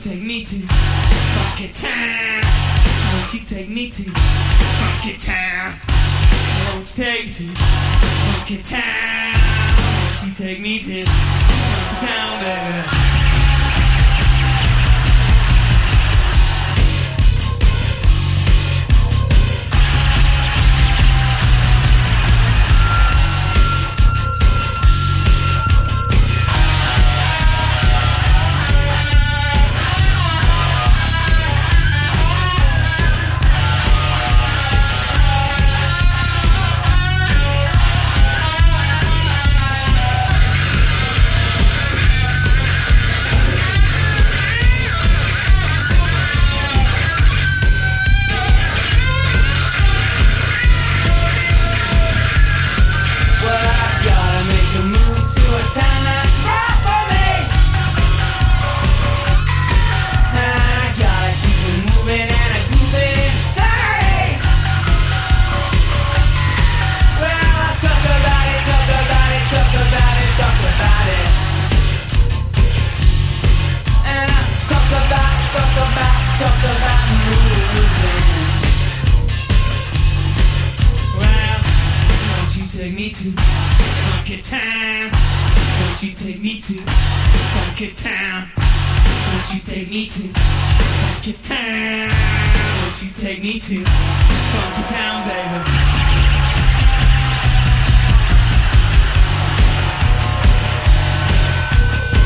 take me to Funky Town? Won't you take me to Funky Town? Won't you take me to Funky Town? Won't you take me to Funky Town, baby? Take me to Funky Town. Won't you take me to Funky Town? Won't you take me to Funky Town? Won't you take me to Funky Town, baby?